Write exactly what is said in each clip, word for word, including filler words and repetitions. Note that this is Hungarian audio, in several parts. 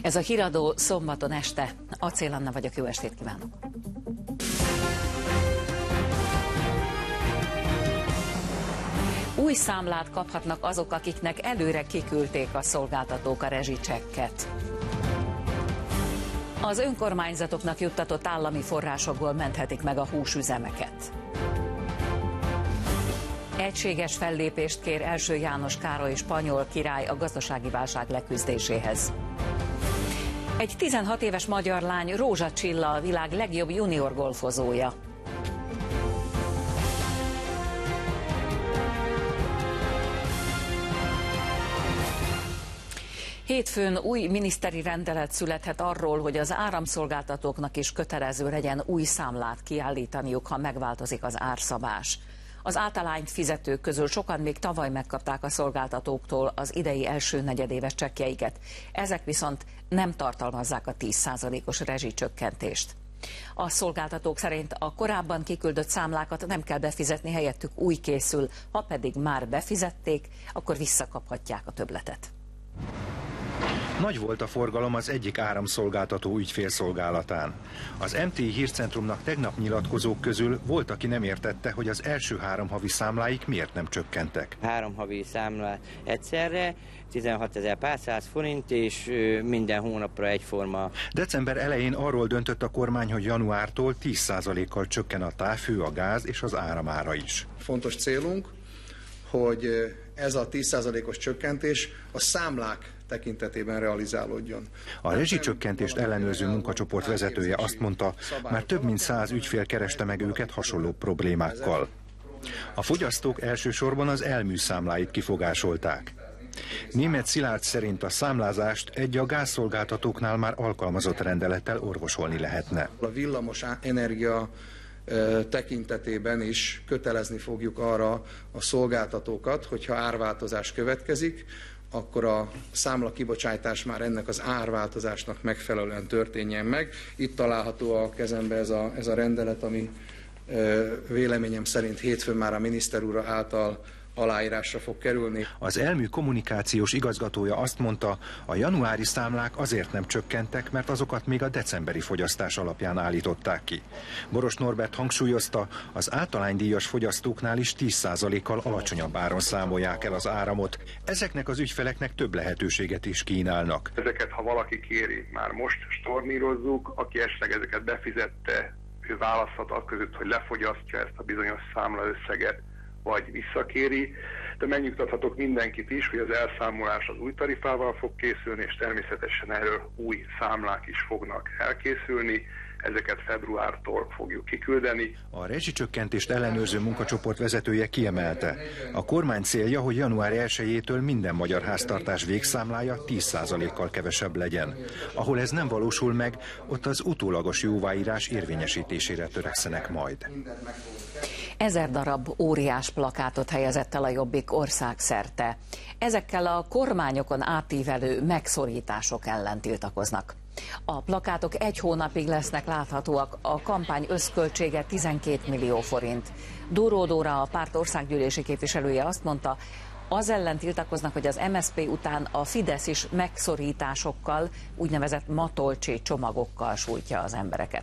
Ez a híradó szombaton este. Acél Anna vagyok, jó estét kívánok! Új számlát kaphatnak azok, akiknek előre kiküldték a szolgáltatók a rezsicsekket. Az önkormányzatoknak juttatott állami forrásokból menthetik meg a húsüzemeket. Egységes fellépést kér első János Károly spanyol király a gazdasági válság leküzdéséhez. Egy tizenhat éves magyar lány Rózsa Csilla a világ legjobb junior golfozója. Hétfőn új miniszteri rendelet születhet arról, hogy az áramszolgáltatóknak is kötelező legyen új számlát kiállítaniuk, ha megváltozik az árszabás. Az általányt fizetők közül sokan még tavaly megkapták a szolgáltatóktól az idei első negyedéves csekkjeiket. Ezek viszont nem tartalmazzák a tíz százalékos rezsicsökkentést. A szolgáltatók szerint a korábban kiküldött számlákat nem kell befizetni, helyettük új készül, ha pedig már befizették, akkor visszakaphatják a többletet. Nagy volt a forgalom az egyik áramszolgáltató ügyfélszolgálatán. Az em té i hírcentrumnak tegnap nyilatkozók közül volt, aki nem értette, hogy az első három havi számláik miért nem csökkentek. Három havi számla egyszerre, tizenhatezer-párszáz forint, és minden hónapra egyforma. December elején arról döntött a kormány, hogy januártól tíz százalékkal csökken a távhő, a gáz és az áramára is. Fontos célunk, hogy ez a tíz százalékos csökkentés a számlák tekintetében realizálódjon. A rezsicsökkentést ellenőrző munkacsoport vezetője azt mondta, már több mint száz ügyfél kereste meg őket hasonló problémákkal. A fogyasztók elsősorban az elmű számláit kifogásolták. Németh Szilárd szerint a számlázást egy a gázszolgáltatóknál már alkalmazott rendelettel orvosolni lehetne. A villamos energia tekintetében is kötelezni fogjuk arra a szolgáltatókat, hogyha árváltozás következik, akkor a számla kibocsátás már ennek az árváltozásnak megfelelően történjen meg. Itt található a kezembe ez a, ez a rendelet, ami véleményem szerint hétfőn már a miniszter úr által aláírásra fog kerülni. Az elmű kommunikációs igazgatója azt mondta, a januári számlák azért nem csökkentek, mert azokat még a decemberi fogyasztás alapján állították ki. Boros Norbert hangsúlyozta, az általánydíjas fogyasztóknál is tíz százalékkal alacsonyabb áron számolják el az áramot. Ezeknek az ügyfeleknek több lehetőséget is kínálnak. Ezeket, ha valaki kéri, már most stornírozzuk, aki esetleg ezeket befizette, ő választhat az között, hogy lefogyasztja ezt a bizonyos számlaösszeget, vagy visszakéri, de megnyugtathatok mindenkit is, hogy az elszámolás az új tarifával fog készülni, és természetesen erről új számlák is fognak elkészülni. Ezeket februártól fogjuk kiküldeni. A rezsicsökkentést ellenőrző munkacsoport vezetője kiemelte. A kormány célja, hogy január elsejétől minden magyar háztartás végszámlája tíz százalékkal kevesebb legyen. Ahol ez nem valósul meg, ott az utólagos jóváírás érvényesítésére törekszenek majd. Ezer darab óriás plakátot helyezett el a Jobbik országszerte. Ezekkel a kormányokon átívelő megszorítások ellen tiltakoznak. A plakátok egy hónapig lesznek láthatóak, a kampány összköltsége tizenkét millió forint. Dóró Dóra, a párt országgyűlési képviselője azt mondta, az ellen tiltakoznak, hogy az em es zé pé után a Fidesz is megszorításokkal, úgynevezett matolcsi csomagokkal sújtja az embereket.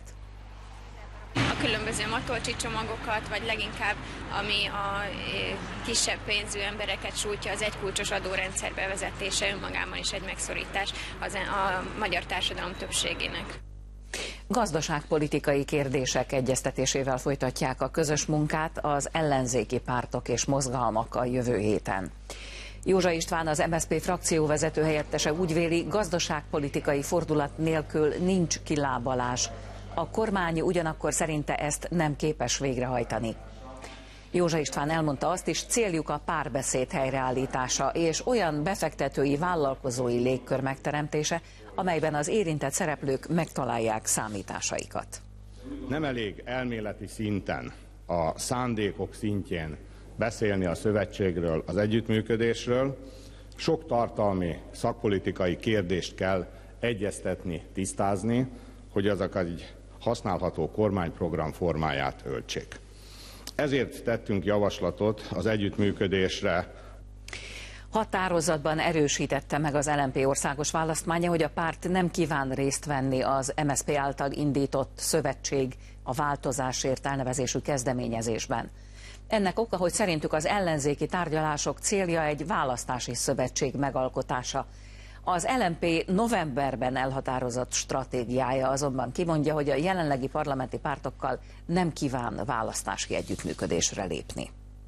A különböző matolcsi csomagokat, vagy leginkább ami a kisebb pénzű embereket sújtja, az egykulcsos adórendszer bevezetése önmagában is egy megszorítás az a magyar társadalom többségének. Gazdaságpolitikai kérdések egyeztetésével folytatják a közös munkát az ellenzéki pártok és mozgalmak a jövő héten. Józsa István, az em es zé pé frakcióvezető helyettese úgy véli, gazdaságpolitikai fordulat nélkül nincs kilábalás. A kormány ugyanakkor szerinte ezt nem képes végrehajtani. Józsa István elmondta azt is, céljuk a párbeszéd helyreállítása és olyan befektetői, vállalkozói légkör megteremtése, amelyben az érintett szereplők megtalálják számításaikat. Nem elég elméleti szinten, a szándékok szintjén beszélni a szövetségről, az együttműködésről. Sok tartalmi, szakpolitikai kérdést kell egyeztetni, tisztázni, hogy azok egy használható kormányprogram formáját öltsék. Ezért tettünk javaslatot az együttműködésre. Határozatban erősítette meg az el en pé országos választmánya, hogy a párt nem kíván részt venni az em es zé pé által indított Szövetség a Változásért elnevezésű kezdeményezésben. Ennek oka, hogy szerintük az ellenzéki tárgyalások célja egy választási szövetség megalkotása. Az el en pé novemberben elhatározott stratégiája azonban kimondja, hogy a jelenlegi parlamenti pártokkal nem kíván választási együttműködésre lépni.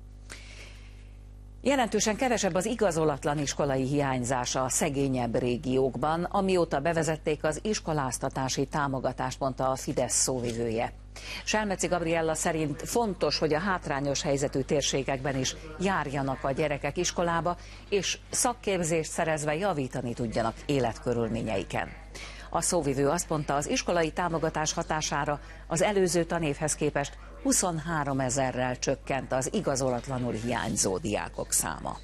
Jelentősen kevesebb az igazolatlan iskolai hiányzása a szegényebb régiókban, amióta bevezették az iskoláztatási támogatást, mondta a Fidesz szóvivője. Selmeci Gabriella szerint fontos, hogy a hátrányos helyzetű térségekben is járjanak a gyerekek iskolába, és szakképzést szerezve javítani tudjanak életkörülményeiken. A szóvivő azt mondta, az iskolai támogatás hatására az előző tanévhez képest huszonhárom ezerrel csökkent az igazolatlanul hiányzó diákok száma.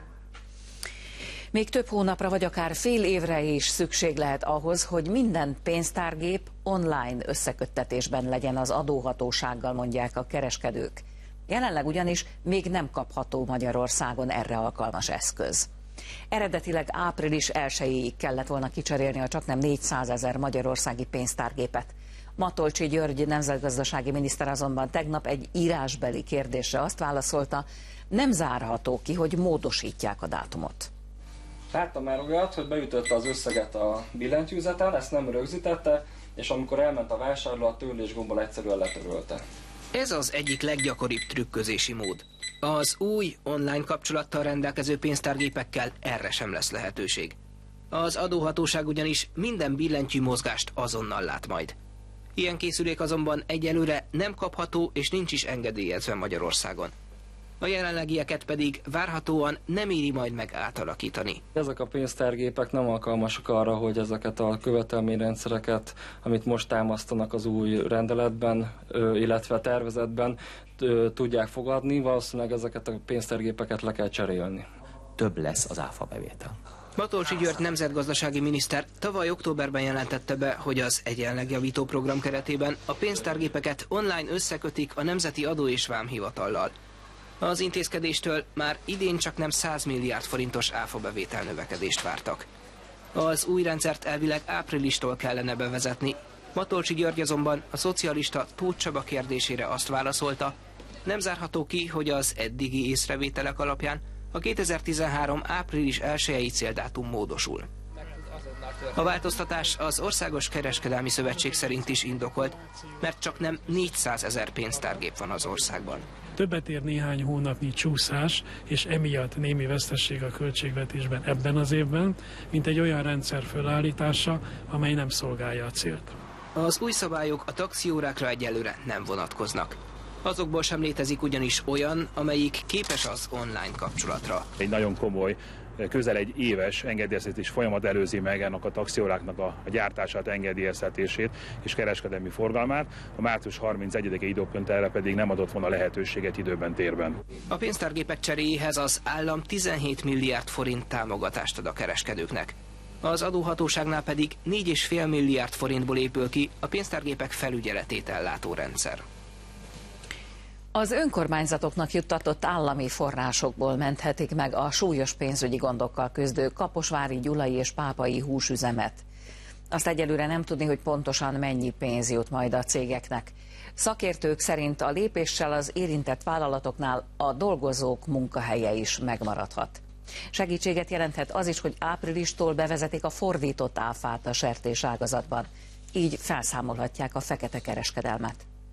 Még több hónapra vagy akár fél évre is szükség lehet ahhoz, hogy minden pénztárgép online összeköttetésben legyen az adóhatósággal, mondják a kereskedők. Jelenleg ugyanis még nem kapható Magyarországon erre alkalmas eszköz. Eredetileg április elsejéig kellett volna kicserélni a csaknem négyszázezer magyarországi pénztárgépet. Matolcsy György nemzetgazdasági miniszter azonban tegnap egy írásbeli kérdésre azt válaszolta, nem zárható ki, hogy módosítják a dátumot. Láttam már olyat, hogy beütötte az összeget a billentyűzeten, ezt nem rögzítette, és amikor elment a vásárló, a törlés gombbal egyszerűen letörölte. Ez az egyik leggyakoribb trükközési mód. Az új online kapcsolattal rendelkező pénztárgépekkel erre sem lesz lehetőség. Az adóhatóság ugyanis minden billentyű mozgást azonnal lát majd. Ilyen készülék azonban egyelőre nem kapható és nincs is engedélyezve Magyarországon. A jelenlegieket pedig várhatóan nem éri majd meg átalakítani. Ezek a pénztárgépek nem alkalmasak arra, hogy ezeket a követelményrendszereket, amit most támasztanak az új rendeletben, illetve tervezetben, tudják fogadni. Valószínűleg ezeket a pénztárgépeket le kell cserélni. Több lesz az áfa bevétel. Matolcsy György nemzetgazdasági miniszter tavaly októberben jelentette be, hogy az egyenlegjavító program keretében a pénztárgépeket online összekötik a Nemzeti Adó és Vámhivatallal. Az intézkedéstől már idén csak nem száz milliárd forintos áfabevétel növekedést vártak. Az új rendszert elvileg áprilistól kellene bevezetni. Matolcsy György azonban a szocialista Tóth Csaba kérdésére azt válaszolta, nem zárható ki, hogy az eddigi észrevételek alapján a kétezer-tizenhárom április elsejei céldátum módosul. A változtatás az Országos Kereskedelmi Szövetség szerint is indokolt, mert csak nem négyszázezer pénztárgép van az országban. Többet ér néhány hónapnyi csúszás, és emiatt némi vesztesség a költségvetésben ebben az évben, mint egy olyan rendszer fölállítása, amely nem szolgálja a célt. Az új szabályok a taxiórákra egyelőre nem vonatkoznak. Azokból sem létezik ugyanis olyan, amelyik képes az online kapcsolatra. Egy nagyon komoly, közel egy éves engedélyeztetés folyamat előzi meg ennek a taxióráknak a gyártását, engedélyeztetését és kereskedelmi forgalmát. A március harmincegyedike időpont erre pedig nem adott volna lehetőséget időben, térben. A pénztárgépek cseréjéhez az állam tizenhét milliárd forint támogatást ad a kereskedőknek. Az adóhatóságnál pedig négy egész öt milliárd forintból épül ki a pénztárgépek felügyeletét ellátó rendszer. Az önkormányzatoknak juttatott állami forrásokból menthetik meg a súlyos pénzügyi gondokkal küzdő kaposvári, gyulai és pápai húsüzemet. Azt egyelőre nem tudni, hogy pontosan mennyi pénz jut majd a cégeknek. Szakértők szerint a lépéssel az érintett vállalatoknál a dolgozók munkahelye is megmaradhat. Segítséget jelenthet az is, hogy áprilistól bevezetik a fordított áfát a sertéságazatban. Így felszámolhatják a fekete kereskedelmet.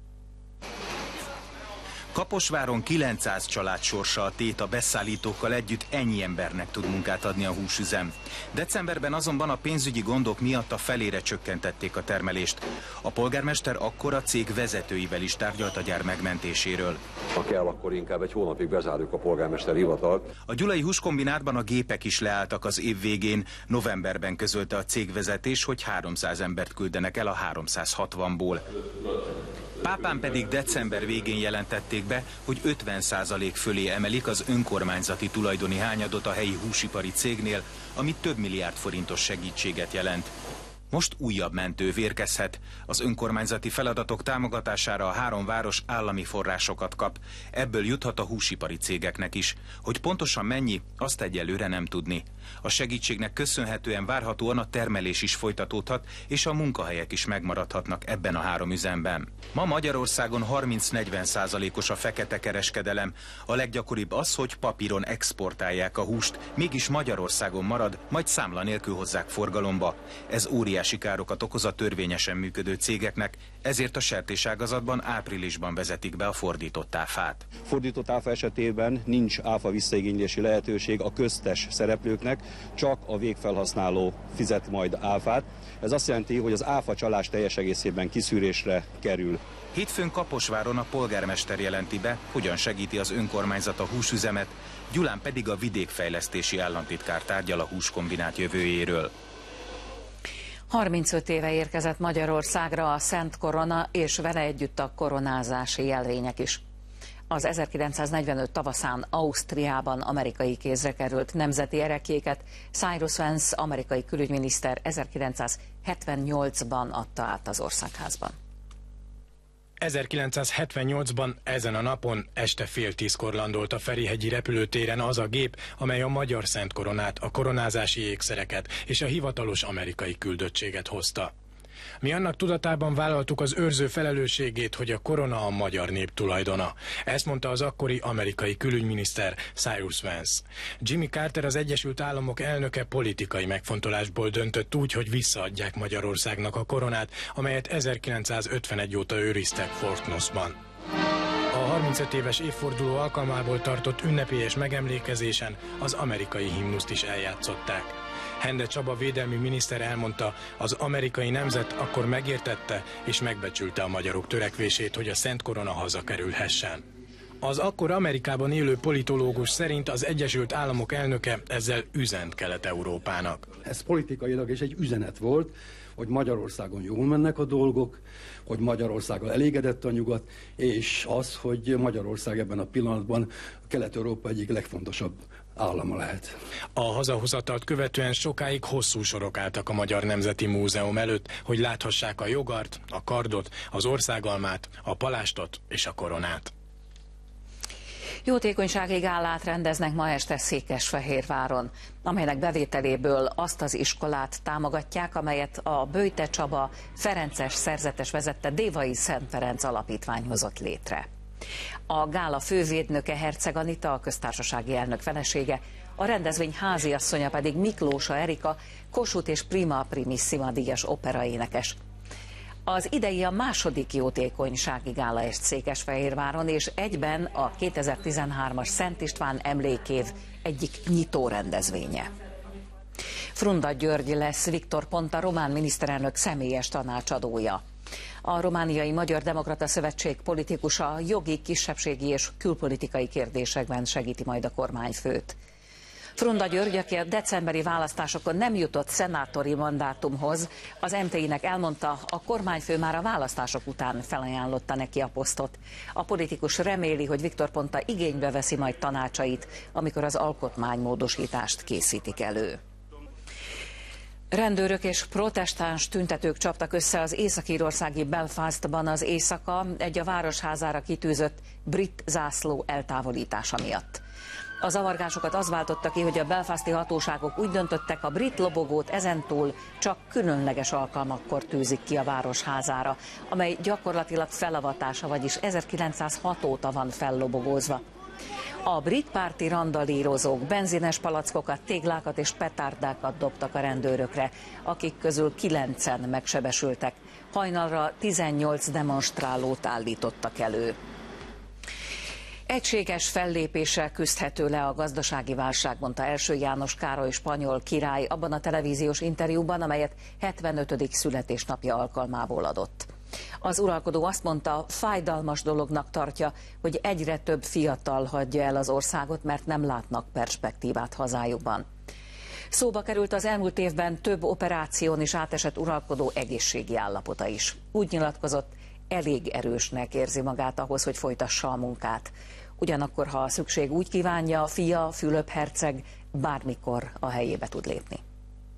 Kaposváron kilencszáz család sorsa a tét, a beszállítókkal együtt ennyi embernek tud munkát adni a húsüzem. Decemberben azonban a pénzügyi gondok miatt a felére csökkentették a termelést. A polgármester akkor a cég vezetőivel is tárgyalt a gyár megmentéséről. Ha kell, akkor inkább egy hónapig bezárjuk a polgármester hivatalt. A gyulai húskombinátban a gépek is leálltak az év végén. Novemberben közölte a cégvezetés, hogy háromszáz embert küldenek el a háromszázhatvanból. Pápán pedig december végén jelentették be, hogy ötven százalék fölé emelik az önkormányzati tulajdoni hányadot a helyi húsipari cégnél, ami több milliárd forintos segítséget jelent. Most újabb mentő érkezhet. Az önkormányzati feladatok támogatására a három város állami forrásokat kap. Ebből juthat a húsipari cégeknek is. Hogy pontosan mennyi, azt egyelőre nem tudni. A segítségnek köszönhetően várhatóan a termelés is folytatódhat, és a munkahelyek is megmaradhatnak ebben a három üzemben. Ma Magyarországon harminc-negyven százalékos a fekete kereskedelem. A leggyakoribb az, hogy papíron exportálják a húst, mégis Magyarországon marad, majd számla nélkül hozzák forgalomba. Ez óriási károkat okoz a törvényesen működő cégeknek, ezért a sertéságazatban áprilisban vezetik be a fordított áfát. Fordított áfa esetében nincs áfa visszaigénylési lehetőség a köztes szereplőknek, csak a végfelhasználó fizet majd áfát. Ez azt jelenti, hogy az áfa csalás teljes egészében kiszűrésre kerül. Hétfőn Kaposváron a polgármester jelenti be, hogyan segíti az önkormányzat a húsüzemet, Gyulán pedig a vidékfejlesztési államtitkár tárgyal a húskombinát jövőjéről. harmincöt éve érkezett Magyarországra a Szent Korona és vele együtt a koronázási jelvények is. Az ezerkilencszáznegyvenöt tavaszán Ausztriában amerikai kézre került nemzeti ereklyéket Cyrus Vance amerikai külügyminiszter ezerkilencszázhetvennyolcban adta át az országházban. ezerkilencszázhetvennyolcban ezen a napon este fél tízkor landolt a Ferihegyi repülőtéren az a gép, amely a magyar Szent Koronát, a koronázási ékszereket és a hivatalos amerikai küldöttséget hozta. Mi annak tudatában vállaltuk az őrző felelősségét, hogy a korona a magyar nép tulajdona. Ezt mondta az akkori amerikai külügyminiszter Cyrus Vance. Jimmy Carter, az Egyesült Államok elnöke politikai megfontolásból döntött úgy, hogy visszaadják Magyarországnak a koronát, amelyet ezerkilencszázötvenegy óta őriztek Fort Knoxban. A harmincöt éves évforduló alkalmából tartott ünnepélyes megemlékezésen az amerikai himnuszt is eljátszották. Hende Csaba védelmi miniszter elmondta, az amerikai nemzet akkor megértette és megbecsülte a magyarok törekvését, hogy a Szent Korona hazakerülhessen. Az akkor Amerikában élő politológus szerint az Egyesült Államok elnöke ezzel üzent Kelet-Európának. Ez politikailag is egy üzenet volt, hogy Magyarországon jól mennek a dolgok, hogy Magyarországgal elégedett a nyugat, és az, hogy Magyarország ebben a pillanatban a Kelet-Európa egyik legfontosabb állama lehet. A hazahozatalt követően sokáig hosszú sorok álltak a Magyar Nemzeti Múzeum előtt, hogy láthassák a jogart, a kardot, az országalmát, a palástot és a koronát. Jótékonysági gálát rendeznek ma este Székesfehérváron, amelynek bevételéből azt az iskolát támogatják, amelyet a Böjte Csaba Ferences szerzetes vezette Dévai Szent Ferenc Alapítvány hozott létre. A gála fővédnöke Herceg Anita, a köztársasági elnök felesége, a rendezvény háziasszonya pedig Miklósa Erika, Kossuth és Prima Primissima díjas operaénekes. Az idei a második jótékonysági gála est Székesfehérváron, és egyben a kétezer-tizenhármas Szent István emlékév egyik nyitó rendezvénye. Frunda György lesz Viktor Ponta román miniszterelnök személyes tanácsadója. A Romániai Magyar Demokrata Szövetség politikusa jogi, kisebbségi és külpolitikai kérdésekben segíti majd a kormányfőt. Frunda György, aki a decemberi választásokon nem jutott szenátori mandátumhoz, az em té i-nek elmondta, a kormányfő már a választások után felajánlotta neki a posztot. A politikus reméli, hogy Viktor Ponta igénybe veszi majd tanácsait, amikor az alkotmánymódosítást készítik elő. Rendőrök és protestáns tüntetők csaptak össze az észak-írországi Belfastban az éjszaka egy a városházára kitűzött brit zászló eltávolítása miatt. A zavargásokat az váltotta ki, hogy a belfasti hatóságok úgy döntöttek, a brit lobogót ezentúl csak különleges alkalmakkor tűzik ki a városházára, amely gyakorlatilag felavatása, vagyis ezerkilencszázhat óta van fellobogózva. A brit párti randalírozók benzines palackokat, téglákat és petárdákat dobtak a rendőrökre, akik közül kilencen megsebesültek. Hajnalra tizennyolc demonstrálót állítottak elő. Egységes fellépéssel küzdhető le a gazdasági válság, mondta első János Károly spanyol király abban a televíziós interjúban, amelyet hetvenötödik születésnapja alkalmából adott. Az uralkodó azt mondta, fájdalmas dolognak tartja, hogy egyre több fiatal hagyja el az országot, mert nem látnak perspektívát hazájukban. Szóba került az elmúlt évben több operáción is átesett uralkodó egészségi állapota is. Úgy nyilatkozott, elég erősnek érzi magát ahhoz, hogy folytassa a munkát. Ugyanakkor, ha a szükség úgy kívánja, fia, Fülöp herceg bármikor a helyébe tud lépni.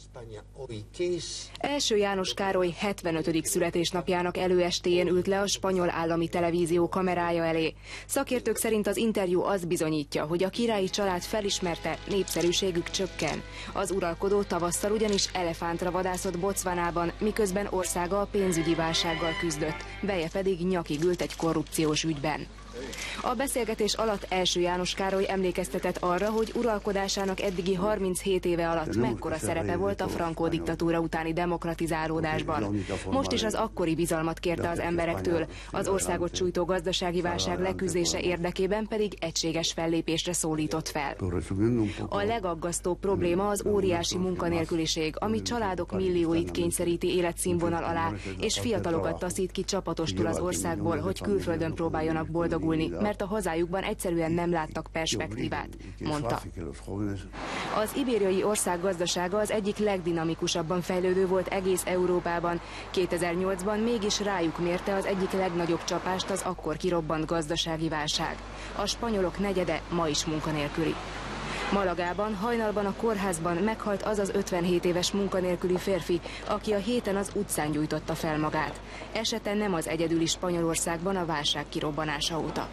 Első János Károly hetvenötödik születésnapjának előestéjén ült le a spanyol állami televízió kamerája elé. Szakértők szerint az interjú azt bizonyítja, hogy a királyi család felismerte, népszerűségük csökken. Az uralkodó tavasszal ugyanis elefántra vadászott Botswanában, miközben országa a pénzügyi válsággal küzdött, veje pedig nyakig ült egy korrupciós ügyben. A beszélgetés alatt Első János Károly emlékeztetett arra, hogy uralkodásának eddigi harminchét éve alatt mekkora szerepe volt a Frankó diktatúra utáni demokratizálódásban. Most is az akkori bizalmat kérte az emberektől, az országot sújtó gazdasági válság leküzdése érdekében pedig egységes fellépésre szólított fel. A legaggasztóbb probléma az óriási munkanélküliség, ami családok millióit kényszeríti életszínvonal alá, és fiatalokat taszít ki csapatostul az országból, hogy külföldön próbáljanak boldogulni, mert a hazájukban egyszerűen nem láttak perspektívát, mondta. Az ibériai ország gazdasága az egyik legdinamikusabban fejlődő volt egész Európában. kétezer-nyolcban mégis rájuk mérte az egyik legnagyobb csapást az akkor kirobbant gazdasági válság. A spanyolok negyede ma is munkanélküli. Malagában hajnalban a kórházban meghalt az az ötvenhét éves munkanélküli férfi, aki a héten az utcán gyújtotta fel magát. Esete nem az egyedüli Spanyolországban a válság kirobbanása óta.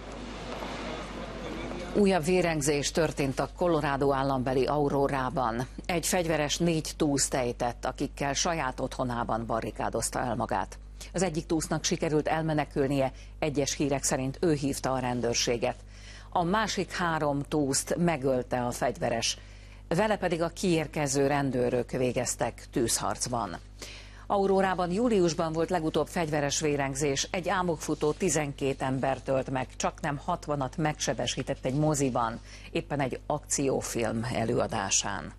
Újabb vérengzés történt a Colorado állambeli Aurorában. Egy fegyveres négy túszt ejtett, akikkel saját otthonában barrikádozta el magát. Az egyik túsznak sikerült elmenekülnie, egyes hírek szerint ő hívta a rendőrséget. A másik három túszt megölte a fegyveres, vele pedig a kiérkező rendőrök végeztek tűzharcban. Aurorában júliusban volt legutóbb fegyveres vérengzés, egy álmokfutó tizenkét embert ölt meg, csaknem hatvanat megsebesített egy moziban, éppen egy akciófilm előadásán.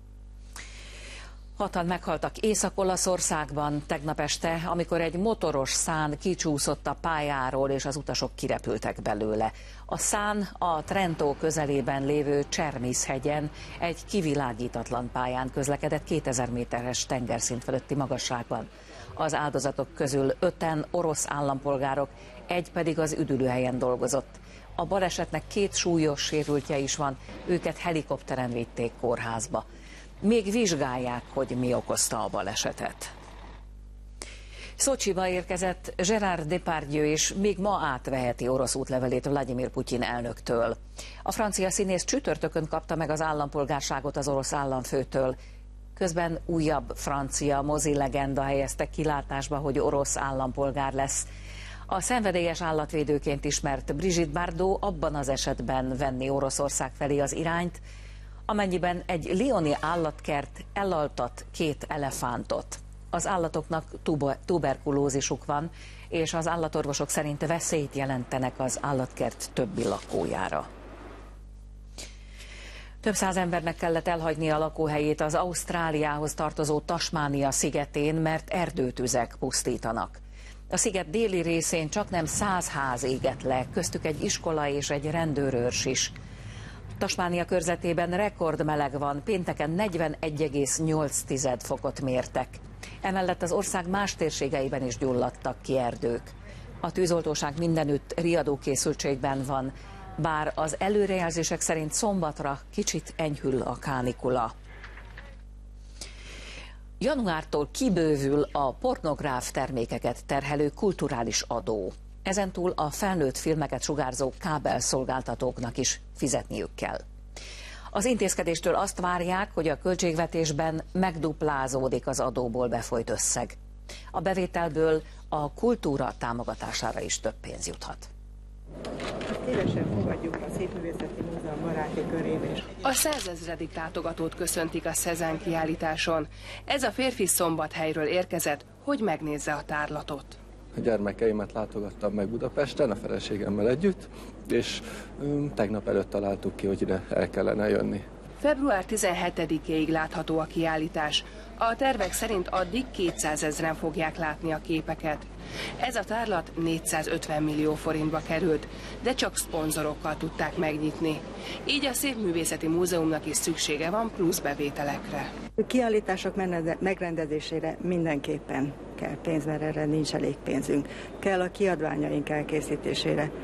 Hatan meghaltak Észak-Olaszországban tegnap este, amikor egy motoros szán kicsúszott a pályáról, és az utasok kirepültek belőle. A szán a Trento közelében lévő Csermis-hegyen egy kivilágítatlan pályán közlekedett kétezer méteres tengerszint fölötti magasságban. Az áldozatok közül öten orosz állampolgárok, egy pedig az üdülőhelyen dolgozott. A balesetnek két súlyos sérültje is van, őket helikopteren vitték kórházba. Még vizsgálják, hogy mi okozta a balesetet. Szocsiba érkezett Gérard Depardieu, és még ma átveheti orosz útlevelét Vladimir Putyin elnöktől. A francia színész csütörtökön kapta meg az állampolgárságot az orosz államfőtől. Közben újabb francia mozi legenda helyezte kilátásba, hogy orosz állampolgár lesz. A szenvedélyes állatvédőként ismert Brigitte Bardot abban az esetben venni Oroszország felé az irányt, amennyiben egy lyoni állatkert elaltat két elefántot. Az állatoknak tuberkulózisuk van, és az állatorvosok szerint veszélyt jelentenek az állatkert többi lakójára. Több száz embernek kellett elhagyni a lakóhelyét az Ausztráliához tartozó Tasmánia szigetén, mert erdőtüzek pusztítanak. A sziget déli részén csaknem száz ház égett le, köztük egy iskola és egy rendőrőrs is. Tasmánia körzetében rekordmeleg van, pénteken negyvenegy egész nyolc fokot mértek. Emellett az ország más térségeiben is gyulladtak ki erdők. A tűzoltóság mindenütt riadó készültségben van, bár az előrejelzések szerint szombatra kicsit enyhül a kánikula. Januártól kibővül a pornográf termékeket terhelő kulturális adó. Ezentúl a felnőtt filmeket sugárzó kábelszolgáltatóknak is fizetniük kell. Az intézkedéstől azt várják, hogy a költségvetésben megduplázódik az adóból befolyt összeg. A bevételből a kultúra támogatására is több pénz juthat. Szívesen fogadjuk a Szépművészeti Múzeum baráti körében is. A százezredik látogatót köszöntik a Cézanne kiállításon. Ez a férfi Szombathelyről érkezett, hogy megnézze a tárlatot. A gyermekeimet látogattam meg Budapesten, a feleségemmel együtt, és um, tegnap előtt találtuk ki, hogy ide el kellene jönni. február tizenhetedikéig látható a kiállítás. A tervek szerint addig kétszázezren fogják látni a képeket. Ez a tárlat négyszázötven millió forintba került, de csak szponzorokkal tudták megnyitni. Így a Szépművészeti Múzeumnak is szüksége van plusz bevételekre. A kiállítások megrendezésére mindenképpen kell pénz, mert erre nincs elég pénzünk. Kell a kiadványaink elkészítésére.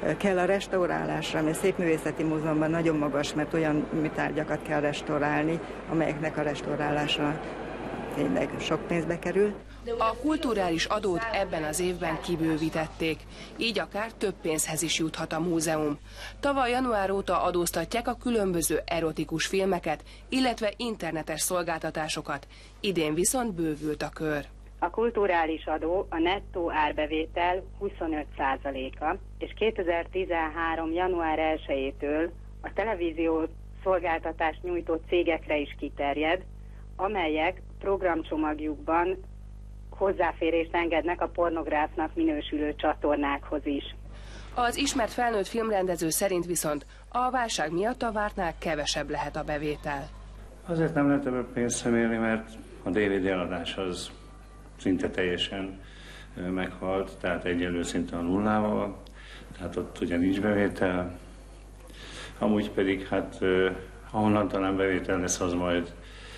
kell a restaurálásra, mert a Szépművészeti Múzeumban nagyon magas, mert olyan műtárgyakat kell restaurálni, amelyeknek a restaurálása tényleg sok pénzbe kerül. A kulturális adót ebben az évben kibővítették, így akár több pénzhez is juthat a múzeum. Tavaly január óta adóztatják a különböző erotikus filmeket, illetve internetes szolgáltatásokat, idén viszont bővült a kör. A kulturális adó a nettó árbevétel huszonöt százaléka, és kétezer-tizenhárom. január elsejétől a televízió szolgáltatást nyújtó cégekre is kiterjed, amelyek programcsomagjukban hozzáférést engednek a pornográfnak minősülő csatornákhoz is. Az ismert felnőtt filmrendező szerint viszont a válság miatt a vártnál kevesebb lehet a bevétel. Azért nem lehet ebből pénzt személni, mert a dé vé dé eladás az szinte teljesen meghalt, tehát egyenlő szinten a nullával, tehát ott ugye nincs bevétel. Amúgy pedig, hát ahonnan talán bevétel lesz, az majd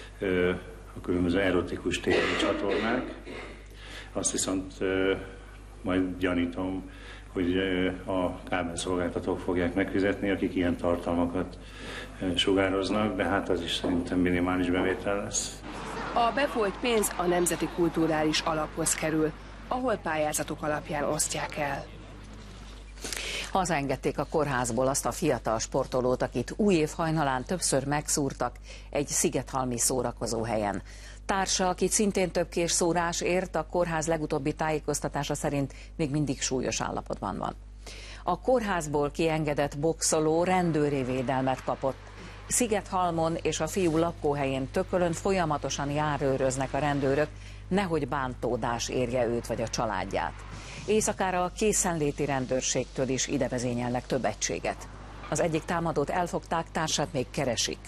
a különböző erotikus tévés csatornák. Azt viszont majd gyanítom, hogy a kábelszolgáltatók fogják megfizetni, akik ilyen tartalmakat sugároznak, de hát az is szerintem minimális bevétel lesz. A befolyt pénz a Nemzeti Kulturális Alaphoz kerül, ahol pályázatok alapján osztják el. Hazaengedték a kórházból azt a fiatal sportolót, akit új év hajnalán többször megszúrtak egy szigethalmi szórakozóhelyen. Társa, akit szintén több késszúrás ért, a kórház legutóbbi tájékoztatása szerint még mindig súlyos állapotban van. A kórházból kiengedett boxoló rendőri védelmet kapott. Szigethalmon és a fiú lakóhelyén Tökölön folyamatosan járőröznek a rendőrök, nehogy bántódás érje őt vagy a családját. Éjszakára a készenléti rendőrségtől is idevezényelnek több egységet. Az egyik támadót elfogták, társát még keresik.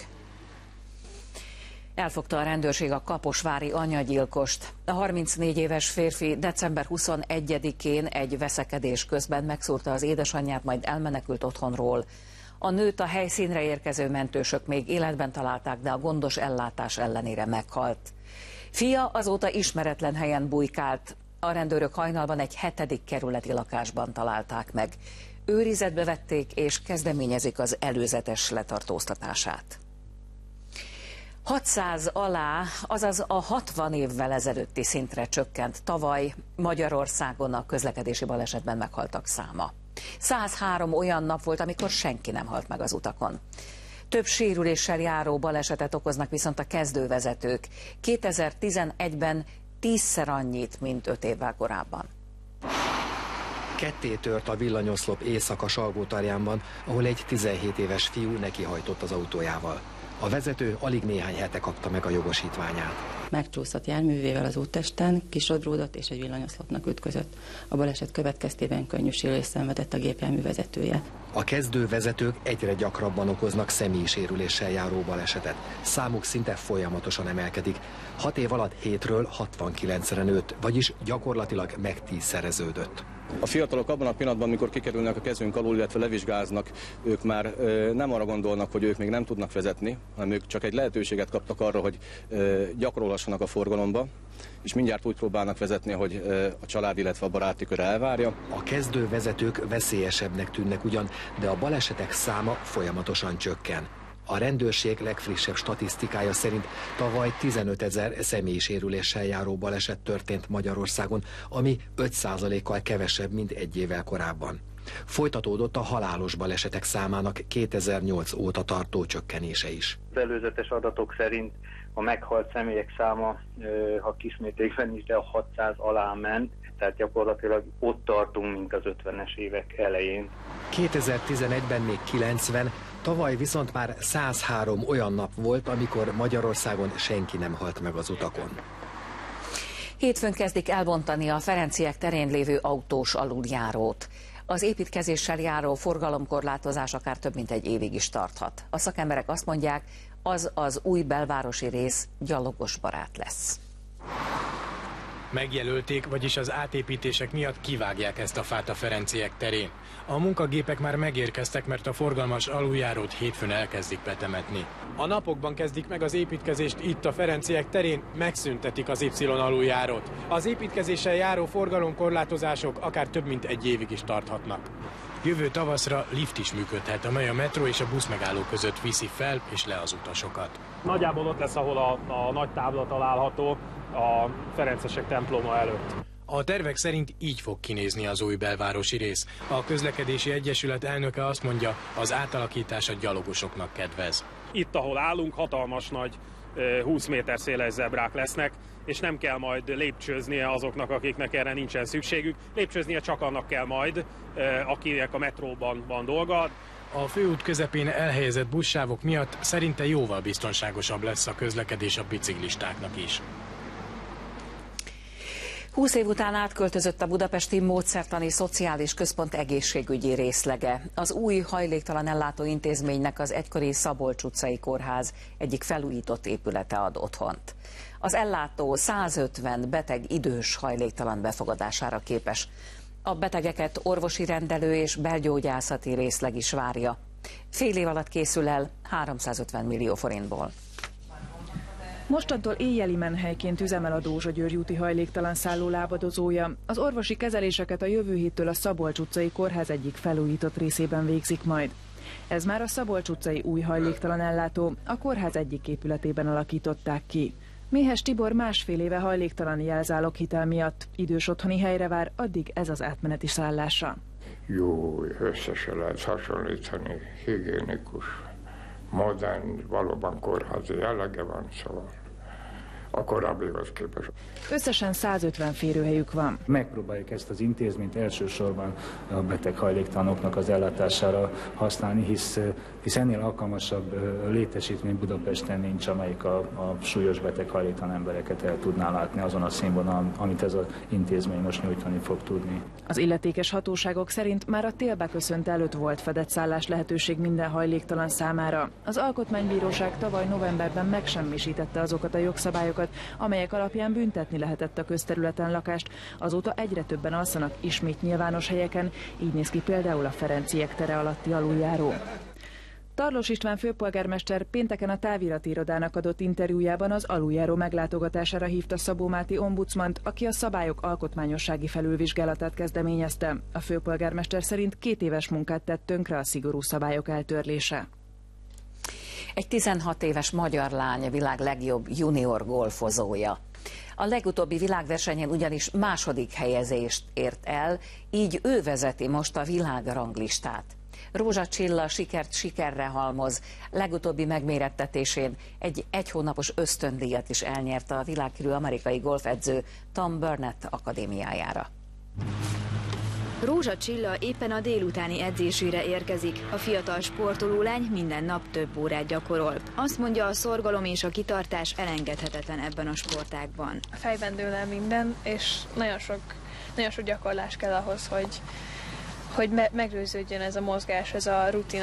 Elfogta a rendőrség a kaposvári anyagyilkost. A harmincnégy éves férfi december huszonegyedikén egy veszekedés közben megszúrta az édesanyját, majd elmenekült otthonról. A nőt a helyszínre érkező mentősök még életben találták, de a gondos ellátás ellenére meghalt. Fia azóta ismeretlen helyen bujkált. A rendőrök hajnalban egy hetedik kerületi lakásban találták meg. Őrizetbe vették és kezdeményezik az előzetes letartóztatását. hatszáz alá, azaz a hatvan évvel ezelőtti szintre csökkent tavaly Magyarországon a közlekedési balesetben meghaltak száma. száz három olyan nap volt, amikor senki nem halt meg az utakon. Több sérüléssel járó balesetet okoznak viszont a kezdővezetők. kétezer-tizenegyben tízszer annyit, mint öt évvel korábban. Ketté tört a villanyoszlop Éjszaka-Salgótarjánban, ahol egy tizenhét éves fiú nekihajtott az autójával. A vezető alig néhány hete kapta meg a jogosítványát. Megcsúszott járművével az úttesten, kisodródott és egy villanyoszlopnak ütközött. A baleset következtében könnyű sérülést szenvedett a gépjármű vezetője. A kezdő vezetők egyre gyakrabban okoznak személysérüléssel járó balesetet. Számuk szinte folyamatosan emelkedik. Hat év alatt hétről hatvankilencre nőtt, vagyis gyakorlatilag megtízszereződött. A fiatalok abban a pillanatban, amikor kikerülnek a kezünk alul, illetve levizsgáznak, ők már ö, nem arra gondolnak, hogy ők még nem tudnak vezetni, hanem ők csak egy lehetőséget kaptak arra, hogy ö, gyakorolhassanak a forgalomba, és mindjárt úgy próbálnak vezetni, hogy ö, a család, illetve a baráti kör elvárja. A kezdő vezetők veszélyesebbnek tűnnek ugyan, de a balesetek száma folyamatosan csökken. A rendőrség legfrissebb statisztikája szerint tavaly tizenötezer személysérüléssel járó baleset történt Magyarországon, ami öt százalékkal kevesebb, mint egy évvel korábban. Folytatódott a halálos balesetek számának kétezer-nyolc óta tartó csökkenése is. Az előzetes adatok szerint a meghalt személyek száma, ha kismértékben is, de a hatszáz alá ment, tehát gyakorlatilag ott tartunk, mint az ötvenes évek elején. kétezer-tizenegyben még kilencven, tavaly viszont már száz három olyan nap volt, amikor Magyarországon senki nem halt meg az utakon. Hétfőn kezdik elbontani a Ferenciek terén lévő autós aluljárót. Az építkezéssel járó forgalomkorlátozás akár több mint egy évig is tarthat. A szakemberek azt mondják, az az új belvárosi rész gyalogosbarát lesz. Megjelölték, vagyis az átépítések miatt kivágják ezt a fát a Ferenciek terén. A munkagépek már megérkeztek, mert a forgalmas aluljárót hétfőn elkezdik betemetni. A napokban kezdik meg az építkezést itt a Ferenciek terén, megszüntetik az Y aluljárót. Az építkezéssel járó forgalomkorlátozások akár több mint egy évig is tarthatnak. Jövő tavaszra lift is működhet, amely a metró és a buszmegálló között viszi fel és le az utasokat. Nagyjából ott lesz, ahol a, a nagy tábla található, a Ferencesek temploma előtt. A tervek szerint így fog kinézni az új belvárosi rész. A közlekedési egyesület elnöke azt mondja, az átalakítás a gyalogosoknak kedvez. Itt, ahol állunk, hatalmas nagy húsz méter széles zebrák lesznek, és nem kell majd lépcsőznie azoknak, akiknek erre nincsen szükségük. Lépcsőznie csak annak kell majd, akinek a metróban van dolga. A főút közepén elhelyezett buszsávok miatt szerinte jóval biztonságosabb lesz a közlekedés a biciklistáknak is. húsz év után átköltözött a budapesti Módszertani Szociális Központ egészségügyi részlege. Az új hajléktalan ellátó intézménynek az egykori Szabolcs utcai kórház egyik felújított épülete ad otthont. Az ellátó százötven beteg idős hajléktalan befogadására képes. A betegeket orvosi rendelő és belgyógyászati részleg is várja. Fél év alatt készül el háromszázötven millió forintból. Mostantól éjjeli menhelyként üzemel a Dózsa György úti hajléktalan szálló lábadozója. Az orvosi kezeléseket a jövő héttől a Szabolcs utcai kórház egyik felújított részében végzik majd. Ez már a Szabolcs utcai új hajléktalan ellátó, a kórház egyik épületében alakították ki. Méhes Tibor másfél éve hajléktalan jelzáloghitel miatt idős otthoni helyre vár, addig ez az átmeneti szállása. Jó, össze se lehet hasonlítani, higiénikus, modern, valóban kórházi jellege van, szóval a korábbihoz képest. Összesen százötven férőhelyük van. Megpróbáljuk ezt az intézményt elsősorban a beteg hajléktalanoknak az ellátására használni, hisz, hisz ennél alkalmasabb létesítmény Budapesten nincs, amelyik a, a súlyos beteg hajléktalan embereket el tudná látni azon a színvonalon, amit ez az intézmény most nyújtani fog tudni. Az illetékes hatóságok szerint már a tél beköszönt előtt volt fedett szállás lehetőség minden hajléktalan számára. Az Alkotmánybíróság tavaly novemberben megsemmisítette azokat a jogszabályokat, amelyek alapján büntetni lehetett a közterületen lakást. Azóta egyre többen alszanak ismét nyilvános helyeken, így néz ki például a Ferenciek tere alatti aluljáró. Tarlós István főpolgármester pénteken a távirati irodának adott interjújában az aluljáró meglátogatására hívta Szabó Máté ombudsmant, aki a szabályok alkotmányossági felülvizsgálatát kezdeményezte. A főpolgármester szerint két éves munkát tett tönkre a szigorú szabályok eltörlése. Egy tizenhat éves magyar lány a világ legjobb junior golfozója. A legutóbbi világversenyen ugyanis második helyezést ért el, így ő vezeti most a világranglistát. Rózsa Csilla sikert sikerre halmoz. Legutóbbi megmérettetésén egy egy hónapos ösztöndíjat is elnyerte a világhírű amerikai golfedző Tom Burnett akadémiájára. Rózsa Csilla éppen a délutáni edzésére érkezik. A fiatal sportolólány minden nap több órát gyakorol. Azt mondja, a szorgalom és a kitartás elengedhetetlen ebben a sportágban. A fejben dől el minden, és nagyon sok, nagyon sok gyakorlás kell ahhoz, hogy, hogy me megőrződjön ez a mozgás, ez a rutin.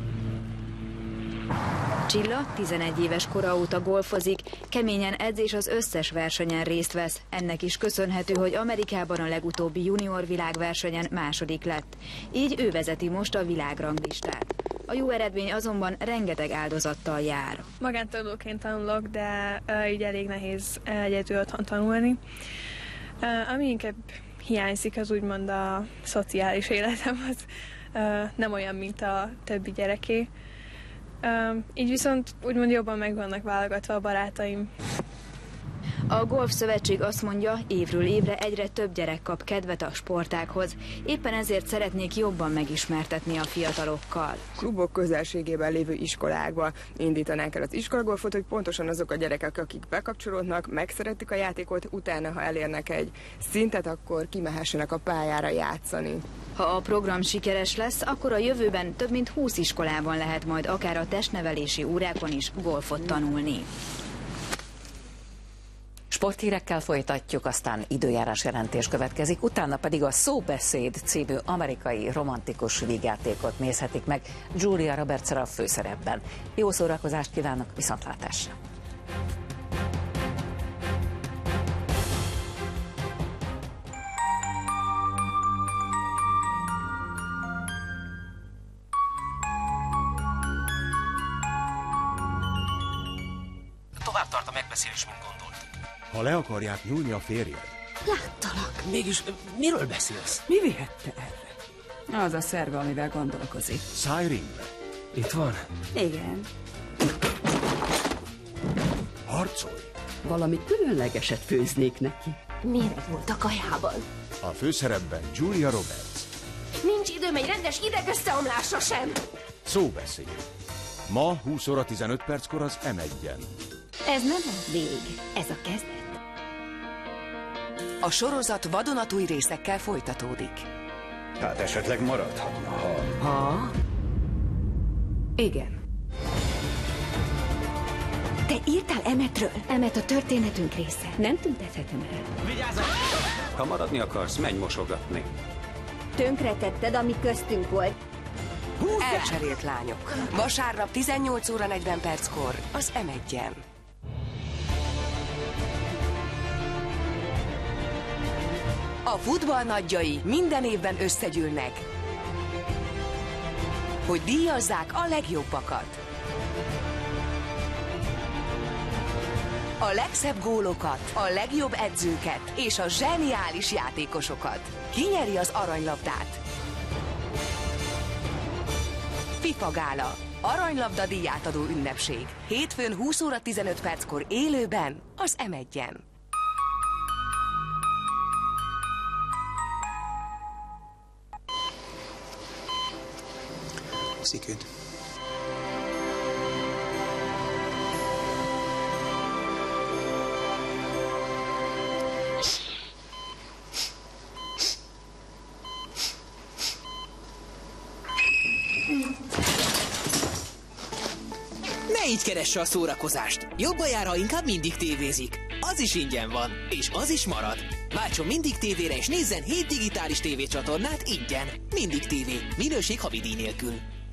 Csilla tizenegy éves kora óta golfozik, keményen edz és az összes versenyen részt vesz. Ennek is köszönhető, hogy Amerikában a legutóbbi junior világversenyen második lett. Így ő vezeti most a világranglistát. A jó eredmény azonban rengeteg áldozattal jár. Magántanulóként tanulok, de uh, így elég nehéz egyedül otthon tanulni. Uh, ami inkább hiányzik, az úgymond a szociális életem, az uh, nem olyan, mint a többi gyereké. Uh, így viszont úgymond jobban meg vannak válogatva a barátaim. A Golf Szövetség azt mondja, évről évre egyre több gyerek kap kedvet a sportághoz. Éppen ezért szeretnék jobban megismertetni a fiatalokkal. Klubok közelségében lévő iskolákba indítanánk el az iskolagolfot, hogy pontosan azok a gyerekek, akik bekapcsolódnak, megszeretik a játékot, utána, ha elérnek egy szintet, akkor kimehessenek a pályára játszani. Ha a program sikeres lesz, akkor a jövőben több mint húsz iskolában lehet majd akár a testnevelési órákon is golfot tanulni. Sporthírekkel folytatjuk, aztán időjárás jelentés következik, utána pedig a Szóbeszéd című amerikai romantikus vígjátékot nézhetik meg Julia Roberts-ra a főszerepben. Jó szórakozást kívánok, viszontlátásra! Tovább tart a megbeszélés, mint gondolt. Ha le akarják nyúlni a férjed. Láttalak. Mégis miről beszélsz? Mi vihette erre? Az a szerve, amivel gondolkozik. Szállj ringbe. Itt van? Igen. Harcolj! Valami különlegeset főznék neki. Méreg volt a kajában. A főszerepben Julia Roberts. Nincs időm egy rendes idegösszeomlásra sem. Szóbeszéd. Ma húsz óra tizenöt perckor az em egyen. Ez nem a vég, ez a kezdet. A sorozat vadonatúj részekkel folytatódik. Hát esetleg maradhatna, ha... Ha? Igen. Te írtál Emmetről? Emmet a történetünk része. Nem tüntethetem el. Vigyázz! Ha maradni akarsz, menj mosogatni. Tönkretetted, ami köztünk volt. Húzzá! Elcserélt lányok. Vasárnap tizennyolc óra negyven perckor az em egyen. A futball nagyjai minden évben összegyűlnek, hogy díjazzák a legjobbakat. A legszebb gólokat, a legjobb edzőket és a zseniális játékosokat. Ki nyeri az aranylabdát? FIFA Gála. Aranylabda díjátadó ünnepség. Hétfőn húsz óra tizenöt perckor élőben az em egyen. Szikőd. Ne így keresse a szórakozást. Jobban jár, ha inkább Mindig tévézik. Az is ingyen van, és az is marad. Váltson Mindig tévére és nézzen hét digitális tévécsatornát ingyen. Mindig tévé. Minőség havidíj nélkül.